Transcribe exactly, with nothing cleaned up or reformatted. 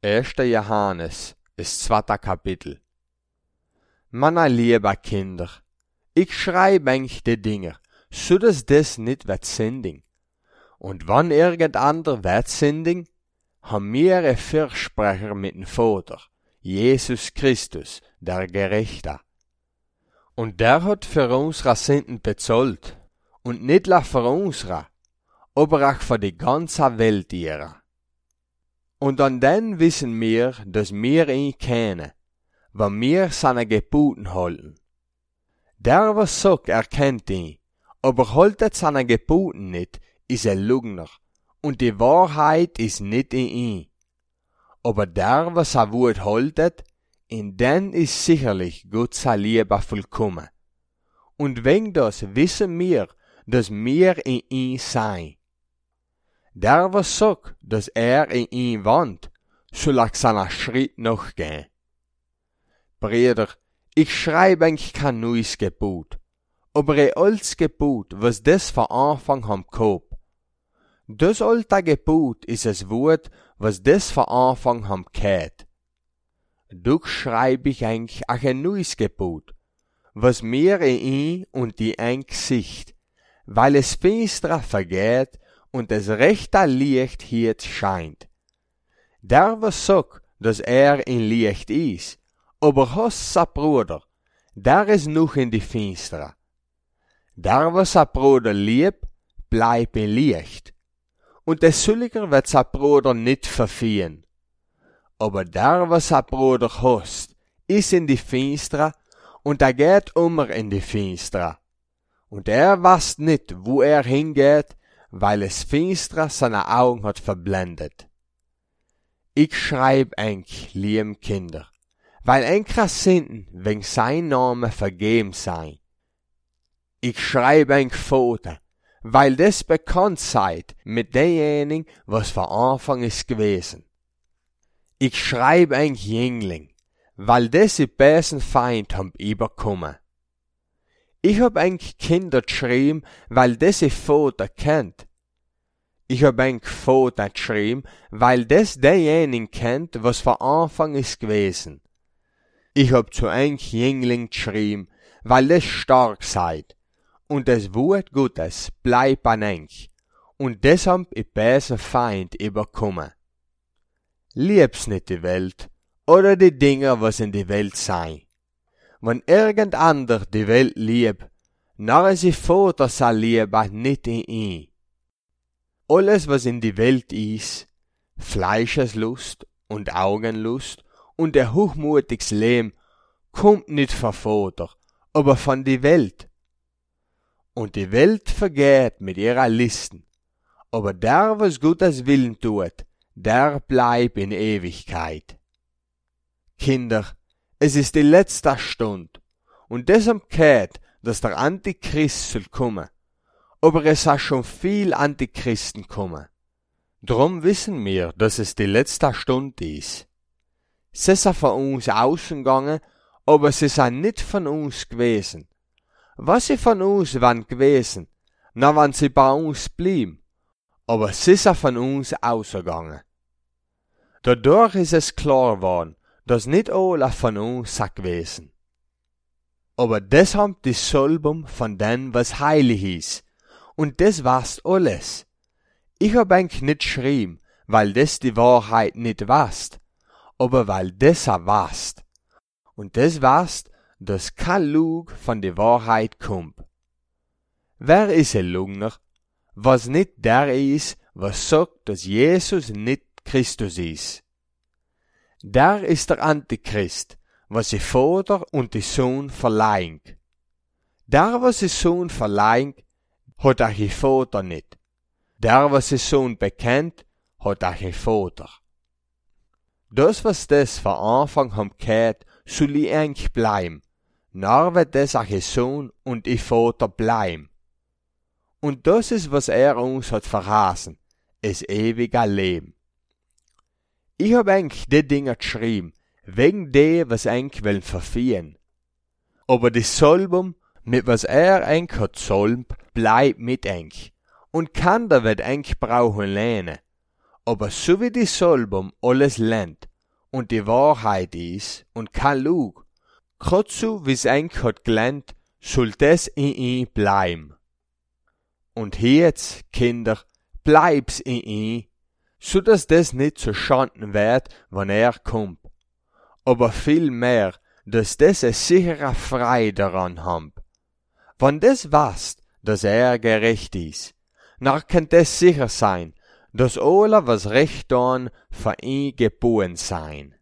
erster Johannes, das zweite Kapitel. Meine liebe Kinder, ich schreibe euch die Dinge, so dass das nicht wird sündigen. Und wenn irgendeiner wird sündigen, haben wir einen Fürsprecher mit dem Vater, Jesus Christus, der Gerechte. Und der hat für unsere Sünden bezahlt, und nicht nur für unsere, aber auch für die ganze Welt ihrer. Und an den wissen wir, dass wir ihn kennen, wenn wir seine Geboten halten. Der, was sagt, er kennt ihn, aber haltet seine Geboten nicht, ist ein Lügner, und die Wahrheit ist nicht in ihm. Aber der, was sein Wort haltet, in den ist sicherlich Gott sein Liebe vollkommen. Und wegen das wissen wir, dass wir in ihm sein. Der, was sagt, dass er in ihm wohnt, soll auch seiner Schritt nachgehen. Brüder, ich schreibe eigentlich kein neues Gebot, aber ein altes Gebot, was das von Anfang haben gehabt. Das alte Gebot ist das Wort, was das von Anfang haben gehört. Doch schreibe ich eigentlich auch ein neues Gebot, was mir in ihm und die ein Gesicht, weil es finster vergeht und das rechte Licht hier scheint. Der, was sagt, dass er in Licht ist, aber hasst sein Bruder, der ist noch in die Finstere. Der, was sein Bruder liebt, bleibt in Licht. Und der Sülliger wird sein Bruder nicht verfehlen. Aber der, was sein Bruder hasst, ist in die Finstere, und er geht immer in die Finstere. Und er weiß nicht, wo er hingeht, weil es Finstere seine Augen hat verblendet. Ich schreibe euch, lieben Kinder, weil enkere Sünden wegen sein Name vergeben sein. Ich schreibe euch, Vater, weil das bekannt seid mit denjenigen, was von Anfang ist gewesen. Ich schreibe euch, Jüngling, weil das die bösen Feind haben überkommen. Ich hab euch Kinder geschrieben, weil das ihr Vater kennt. Ich hab euch Vater geschrieben, weil das denjenigen kennt, was von Anfang ist gewesen. Ich hab zu euch Jüngling geschrieben, weil das stark seid. Und das Wort Gottes bleibt an euch. Und das haben die bösen Feind überkommen. Lieb's nicht die Welt, oder die Dinge, was in die Welt sein. Wenn irgendeiner die Welt liebt, nachher sie Vater sein Liebe nicht in ihm. Alles, was in die Welt ist, Fleischeslust und Augenlust und der hochmutiges Leben, kommt nicht von Vater, aber von die Welt. Und die Welt vergeht mit ihrer Listen, aber der, was Gottes Willen tut, der bleibt in Ewigkeit. Kinder, es ist die letzte Stunde, und deshalb gehört, dass der Antichrist soll kommen, aber es hat schon viel Antichristen kommen. Drum wissen wir, dass es die letzte Stunde ist. Sie sind von uns ausgegangen, aber sie sind nicht von uns gewesen. Was sie von uns waren gewesen, na wann sie bei uns blieben, aber sie sind von uns ausgegangen. Dadurch ist es klar geworden, dass nicht alle von uns sind gewesen. Aber das haben die Salbung von dem, was heilig ist. Und das war's alles. Ich hab eigentlich nicht geschrieben, weil das die Wahrheit nicht warst, aber weil das er warst. Und das warst, dass kein Lug von der Wahrheit kommt. Wer ist ein Lügner? Was nicht der ist, was sagt, dass Jesus nicht Christus ist. Der ist der Antichrist, was die Vater und die Sohn verleihen. Der, was die Sohn verleihen, hat auch die Vater nicht. Der, was die Sohn bekennt, hat auch die Vater. Das, was das von Anfang haben gehört, soll ich eigentlich bleiben. Nar wird das auch die Sohn und die Vater bleiben. Und das ist, was er uns hat verheißen, das ewige Leben. Ich hab eigentlich die Dinge geschrieben, wegen der, was eigentlich wollen verfehlen. Aber die Salbung, mit was er eigentlich hat salbt, bleibt mit eigentlich. Und keiner wird eigentlich brauchen lernen. Aber so wie die Salbung alles lernt, und die Wahrheit ist und kein Lug. Grad so wie's eigentlich hat gelernt, soll das in ihm bleiben. Und jetzt, Kinder, bleib's in ihm, so dass das nicht zu Schanden wird, wenn er kommt. Aber vielmehr, dass das eine sichere Freude daran haben. Wenn das weißt, dass er gerecht ist, dann kann das sicher sein, dass alle, was recht tun, für ihn geboren sein.